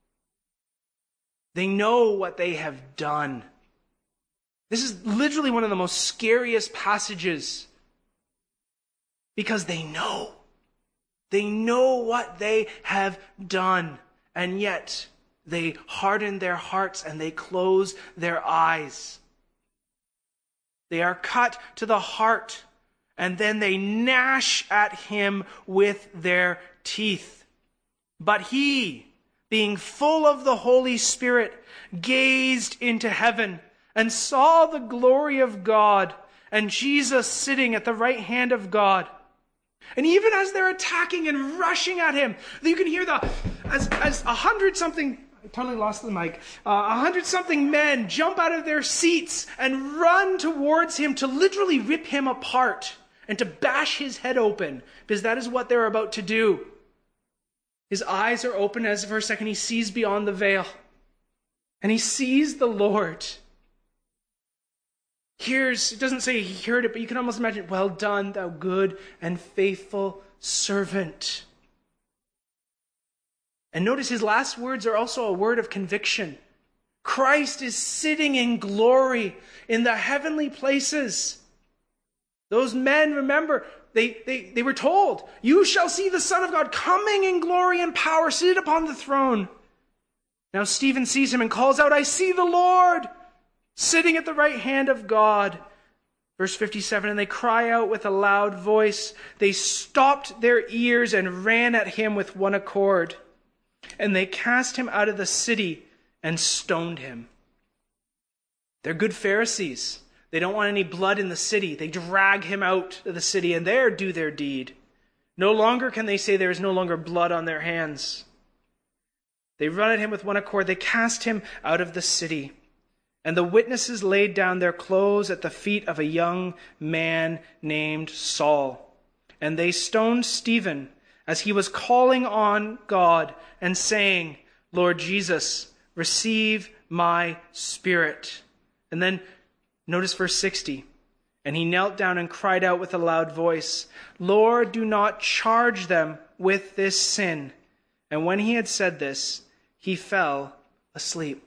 They know what they have done. This is literally one of the most scariest passages because they know. They know what they have done, and yet they harden their hearts and they close their eyes. They are cut to the heart, and then they gnash at him with their teeth. But he, being full of the Holy Spirit, gazed into heaven and saw the glory of God and Jesus sitting at the right hand of God. And even as they're attacking and rushing at him, you can hear the, as, as a hundred something, I totally lost the mic, uh, a hundred something men jump out of their seats and run towards him to literally rip him apart and to bash his head open, because that is what they're about to do. His eyes are open as for a second he sees beyond the veil. And he sees the Lord. Hears, it doesn't say he heard it, but you can almost imagine, well done, thou good and faithful servant. And notice his last words are also a word of conviction. Christ is sitting in glory in the heavenly places. Those men, remember, they, they, they were told, you shall see the Son of God coming in glory and power, seated upon the throne. Now Stephen sees him and calls out, I see the Lord sitting at the right hand of God. Verse fifty-seven, and they cry out with a loud voice. They stopped their ears and ran at him with one accord. And they cast him out of the city and stoned him. They're good Pharisees. They don't want any blood in the city. They drag him out of the city and there do their deed. No longer can they say there is no longer blood on their hands. They run at him with one accord. They cast him out of the city. And the witnesses laid down their clothes at the feet of a young man named Saul. And they stoned Stephen as he was calling on God and saying, Lord Jesus, receive my spirit. And then notice verse sixty. And he knelt down and cried out with a loud voice, Lord, do not charge them with this sin. And when he had said this, he fell asleep.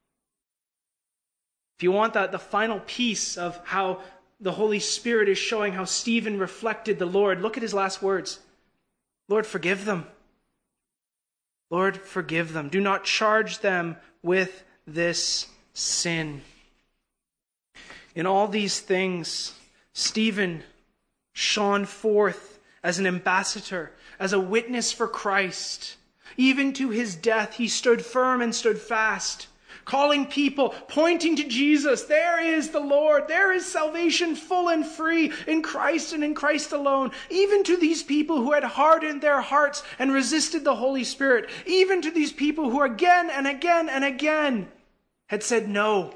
If you want that, the final piece of how the Holy Spirit is showing how Stephen reflected the Lord, look at his last words. Lord, forgive them. Lord, forgive them. Do not charge them with this sin. In all these things, Stephen shone forth as an ambassador, as a witness for Christ. Even to his death, he stood firm and stood fast, calling people, pointing to Jesus. There is the Lord. There is salvation full and free in Christ and in Christ alone. Even to these people who had hardened their hearts and resisted the Holy Spirit. Even to these people who again and again and again had said no.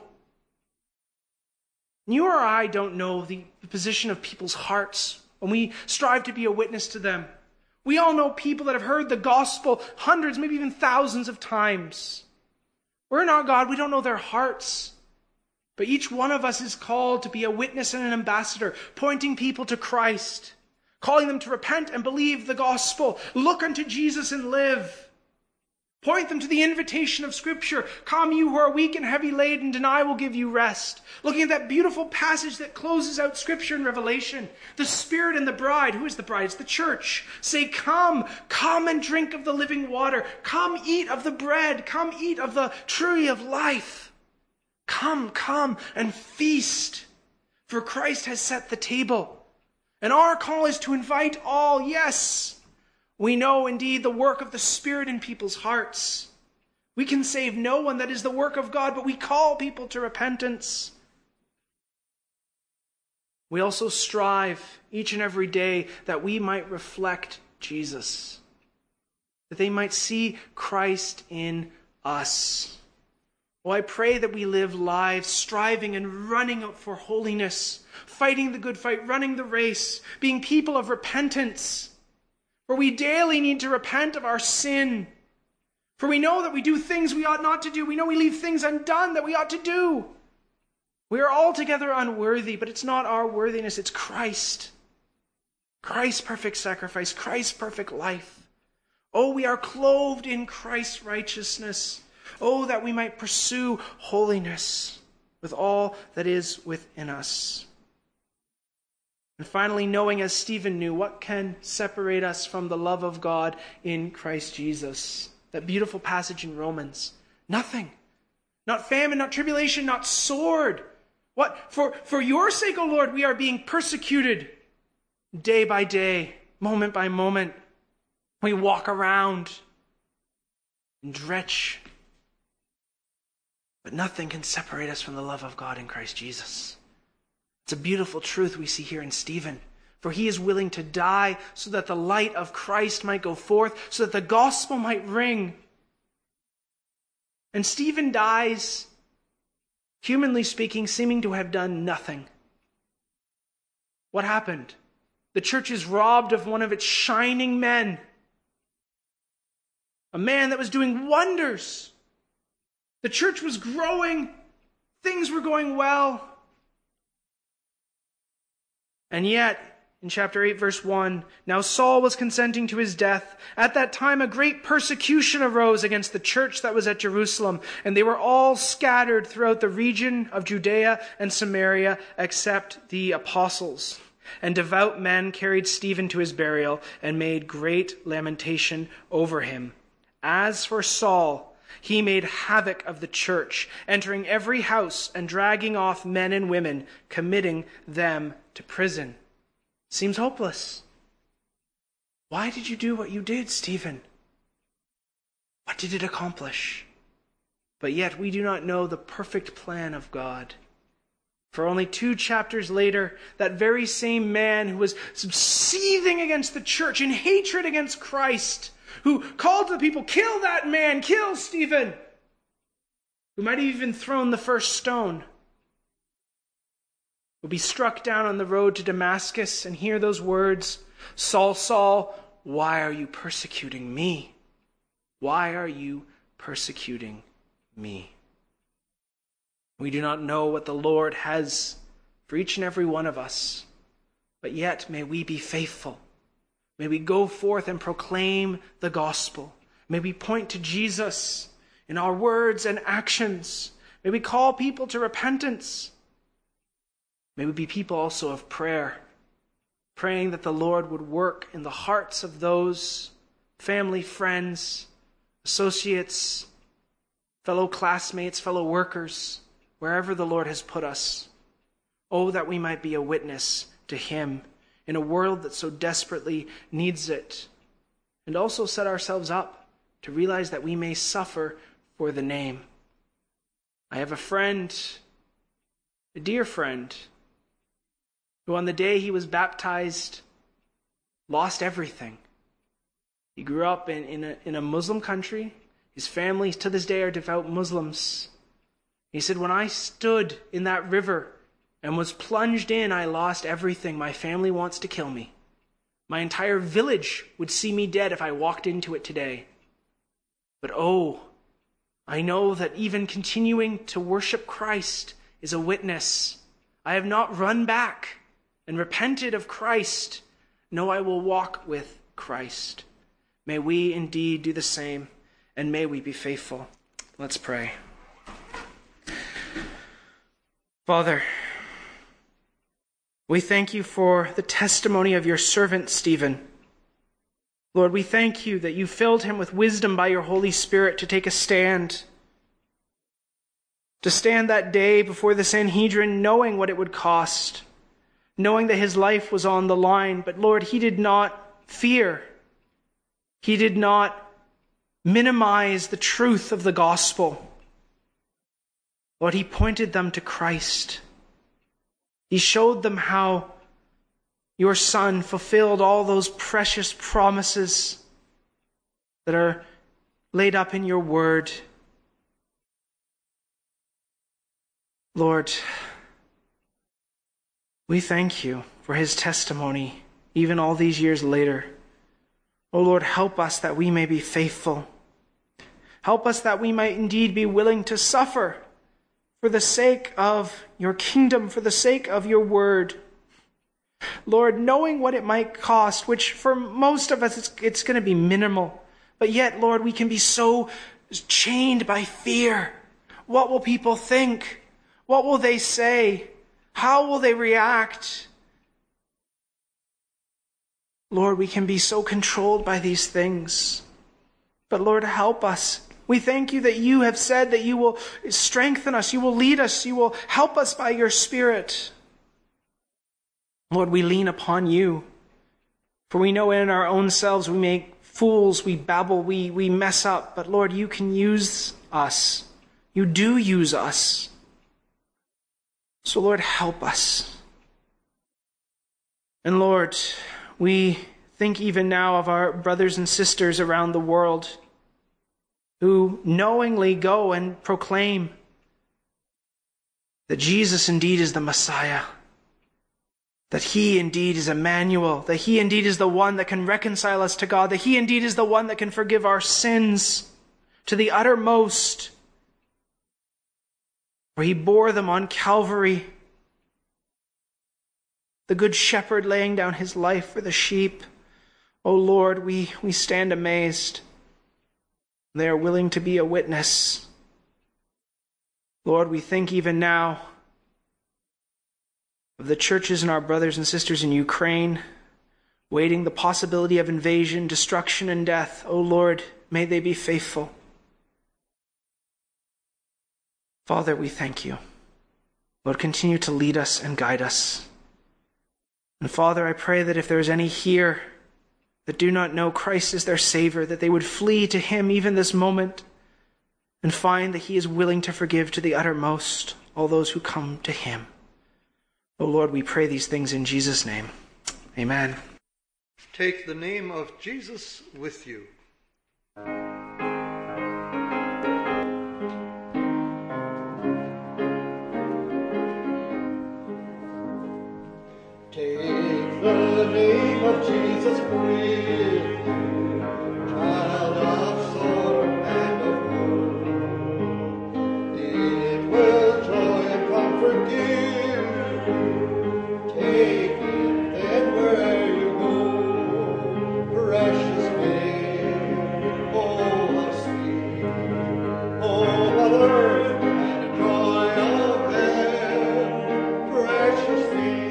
You or I don't know the position of people's hearts when we strive to be a witness to them. We all know people that have heard the gospel hundreds, maybe even thousands of times. We're not God. We don't know their hearts. But each one of us is called to be a witness and an ambassador, pointing people to Christ, calling them to repent and believe the gospel, look unto Jesus and live. Point them to the invitation of Scripture. Come, you who are weak and heavy laden, and I will give you rest. Looking at that beautiful passage that closes out Scripture in Revelation. The Spirit and the bride. Who is the bride? It's the church. Say, come, come and drink of the living water. Come eat of the bread. Come eat of the tree of life. Come, come and feast. For Christ has set the table. And our call is to invite all, yes. We know indeed the work of the Spirit in people's hearts. We can save no one. That is the work of God, but we call people to repentance. We also strive each and every day that we might reflect Jesus, that they might see Christ in us. Oh, I pray that we live lives striving and running out for holiness, fighting the good fight, running the race, being people of repentance. For we daily need to repent of our sin. For we know that we do things we ought not to do. We know we leave things undone that we ought to do. We are altogether unworthy, but it's not our worthiness, it's Christ. Christ's perfect sacrifice, Christ's perfect life. Oh, we are clothed in Christ's righteousness. Oh, that we might pursue holiness with all that is within us. And finally, knowing as Stephen knew, what can separate us from the love of God in Christ Jesus? That beautiful passage in Romans. Nothing. Not famine, not tribulation, not sword. What? For, for your sake, O Lord, we are being persecuted day by day, moment by moment. We walk around and dretch. But nothing can separate us from the love of God in Christ Jesus. It's a beautiful truth we see here in Stephen. For he is willing to die so that the light of Christ might go forth, so that the gospel might ring. And Stephen dies, humanly speaking, seeming to have done nothing. What happened? The church is robbed of one of its shining men. A man that was doing wonders. The church was growing. Things were going well. And yet, in chapter eight, verse one, now Saul was consenting to his death. At that time, a great persecution arose against the church that was at Jerusalem, and they were all scattered throughout the region of Judea and Samaria, except the apostles. And devout men carried Stephen to his burial and made great lamentation over him. As for Saul, he made havoc of the church, entering every house and dragging off men and women, committing them to prison. Seems hopeless. Why did you do what you did, Stephen? What did it accomplish? But yet we do not know the perfect plan of God. For only two chapters later, that very same man who was seething against the church in hatred against Christ, who called to the people, kill that man, kill Stephen, who might have even thrown the first stone, will be struck down on the road to Damascus and hear those words, Saul, Saul, why are you persecuting me? Why are you persecuting me? We do not know what the Lord has for each and every one of us, but yet may we be faithful. May we go forth and proclaim the gospel. May we point to Jesus in our words and actions. May we call people to repentance. May we be people also of prayer, praying that the Lord would work in the hearts of those family, friends, associates, fellow classmates, fellow workers, wherever the Lord has put us. Oh, that we might be a witness to Him in a world that so desperately needs it. And also set ourselves up to realize that we may suffer for the name. I have a friend, a dear friend, who on the day he was baptized lost everything. He grew up in, in, a, in a Muslim country. His family to this day are devout Muslims. He said, when I stood in that river and was plunged in, I lost everything. My family wants to kill me. My entire village would see me dead if I walked into it today. But oh, I know that even continuing to worship Christ is a witness. I have not run back and repented of Christ. No, I will walk with Christ. May we indeed do the same, and may we be faithful. Let's pray. Father, we thank you for the testimony of your servant Stephen. Lord, we thank you that you filled him with wisdom by your Holy Spirit to take a stand. To stand that day before the Sanhedrin knowing what it would cost, knowing that his life was on the line. But Lord, he did not fear. He did not minimize the truth of the gospel. Lord, he pointed them to Christ. He showed them how your Son fulfilled all those precious promises that are laid up in your word. Lord, we thank you for his testimony, even all these years later. Oh Lord, help us that we may be faithful. Help us that we might indeed be willing to suffer for the sake of your kingdom, for the sake of your word. Lord, knowing what it might cost, which for most of us it's, it's going to be minimal, but yet, Lord, we can be so chained by fear. What will people think? What will they say? How will they react? Lord, we can be so controlled by these things. But Lord, help us. We thank you that you have said that you will strengthen us, you will lead us, you will help us by your Spirit. Lord, we lean upon you. For we know in our own selves we make fools, we babble, we, we mess up. But Lord, you can use us. You do use us. So Lord, help us. And Lord, we think even now of our brothers and sisters around the world who knowingly go and proclaim that Jesus indeed is the Messiah, that he indeed is Emmanuel, that he indeed is the one that can reconcile us to God, that he indeed is the one that can forgive our sins to the uttermost, where he bore them on Calvary, the good shepherd laying down his life for the sheep. Oh Lord, we, we stand amazed. They are willing to be a witness. Lord, we think even now of the churches and our brothers and sisters in Ukraine, waiting the possibility of invasion, destruction, and death. Oh Lord, may they be faithful. Father, we thank you. Lord, continue to lead us and guide us. And Father, I pray that if there is any here that do not know Christ as their Savior, that they would flee to him even this moment and find that he is willing to forgive to the uttermost all those who come to him. Oh Lord, we pray these things in Jesus' name. Amen. Take the name of Jesus with you. Take the name of Jesus with you, child of sorrow and of woe. It will joy and comfort give. Take it then where you go, precious name, oh how sweet, oh mother and joy of heaven, precious name.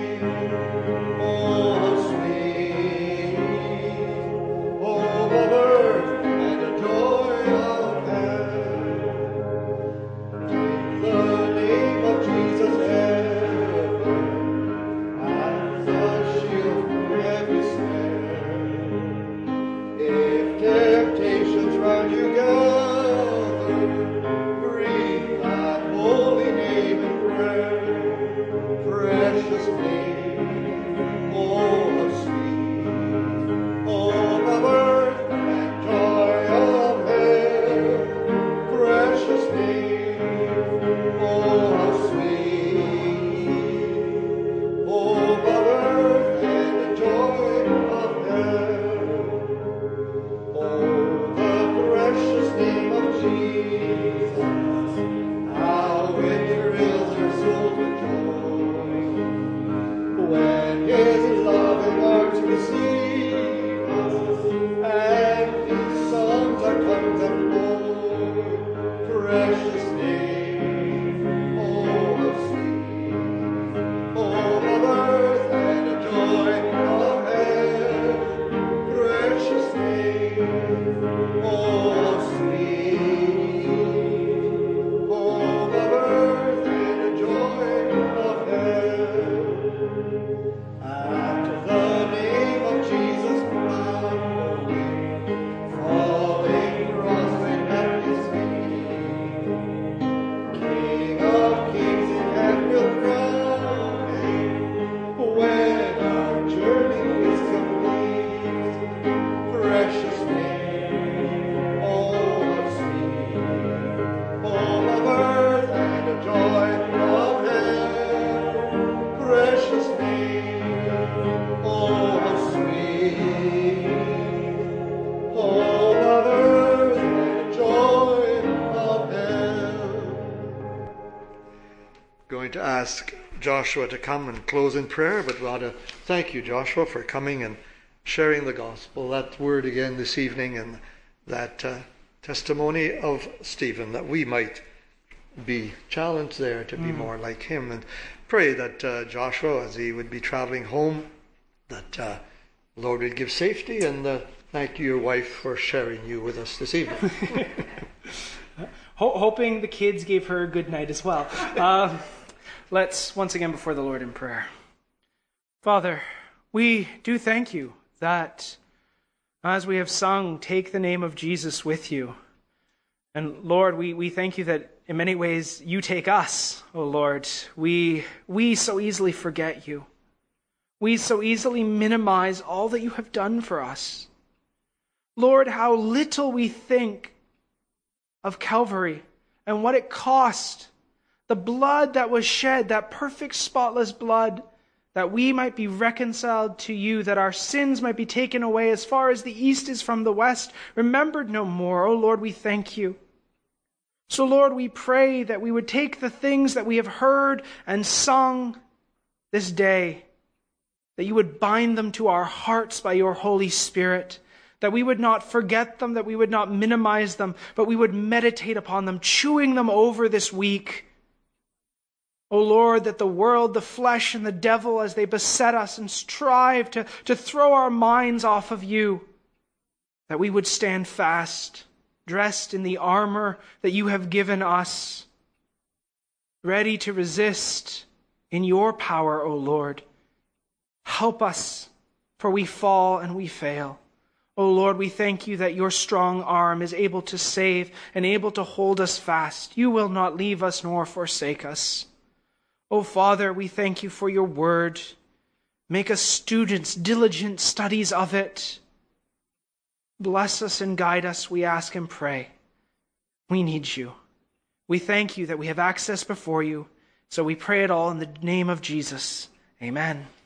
To ask Joshua to come and close in prayer, but we ought to thank you, Joshua, for coming and sharing the gospel, that word again this evening, and that uh, testimony of Stephen, that we might be challenged there to be mm. more like him. And pray that uh, Joshua, as he would be traveling home, that uh, Lord, we'll give safety, and uh, thank you, your wife, for sharing you with us this evening. Hoping the kids gave her a good night as well. Uh, let's once again before the Lord in prayer. Father, we do thank you that as we have sung, take the name of Jesus with you. And Lord, we, we thank you that in many ways you take us, oh Lord. We, we so easily forget you. We so easily minimize all that you have done for us. Lord, how little we think of Calvary and what it cost. The blood that was shed, that perfect spotless blood, that we might be reconciled to you, that our sins might be taken away as far as the east is from the west, remembered no more. Oh Lord, we thank you. So Lord, we pray that we would take the things that we have heard and sung this day, that you would bind them to our hearts by your Holy Spirit, that we would not forget them, that we would not minimize them, but we would meditate upon them, chewing them over this week. O Lord, that the world, the flesh, and the devil, as they beset us and strive to, to throw our minds off of you, that we would stand fast, dressed in the armor that you have given us, ready to resist in your power, O Lord. Help us, for we fall and we fail. O Lord, we thank you that your strong arm is able to save and able to hold us fast. You will not leave us nor forsake us. O Father, we thank you for your word. Make us students, diligent studies of it. Bless us and guide us, we ask and pray. We need you. We thank you that we have access before you, so we pray it all in the name of Jesus. Amen.